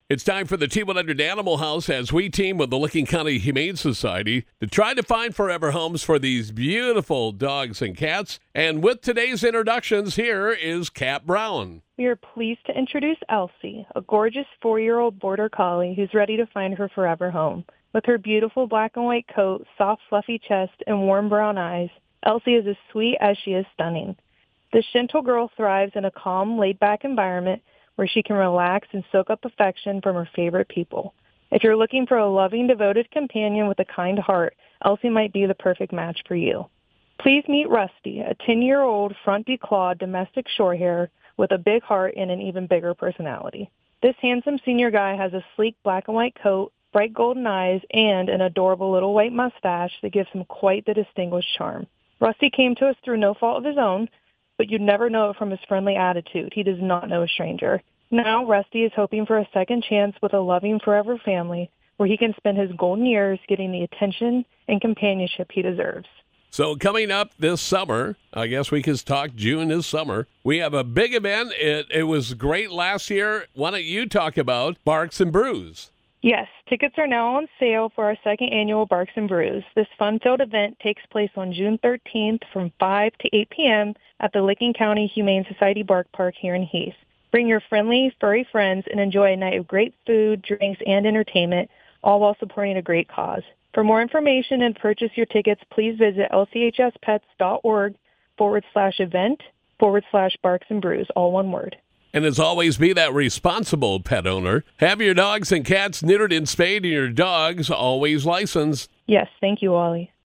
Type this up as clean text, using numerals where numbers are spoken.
It's time for the T100 Animal House as we team with the Licking County Humane Society to try to find forever homes for these beautiful dogs and cats. And with today's introductions, here is Cat Brown. We are pleased to introduce Elsie, a gorgeous 4-year-old border collie who's ready to find her forever home. With her beautiful black and white coat, soft fluffy chest, and warm brown eyes, Elsie is as sweet as she is stunning. This gentle girl thrives in a calm, laid-back environment where she can relax and soak up affection from her favorite people. If you're looking for a loving, devoted companion with a kind heart, Elsie might be the perfect match for you. Please meet Rusty, a 10-year-old front declawed domestic shorthair with a big heart and an even bigger personality. This handsome senior guy has a sleek black and white coat, bright golden eyes, and an adorable little white mustache that gives him quite the distinguished charm. Rusty came to us through no fault of his own, but you'd never know it from his friendly attitude. He does not know a stranger. Now, Rusty is hoping for a second chance with a loving forever family where he can spend his golden years getting the attention and companionship he deserves. So coming up this summer, I guess we could talk June is summer, we have a big event. It was great last year. Why don't you talk about Barks and Brews? Yes, tickets are now on sale for our second annual Barks and Brews. This fun-filled event takes place on June 13th from 5 to 8 p.m. at the Licking County Humane Society Bark Park here in Heath. Bring your friendly, furry friends and enjoy a night of great food, drinks, and entertainment, all while supporting a great cause. For more information and purchase your tickets, please visit lchspets.org/event/Barks and Brews, all one word. And as always, be that responsible pet owner. Have your dogs and cats neutered and spayed and your dogs always licensed. Yes, thank you, Wally.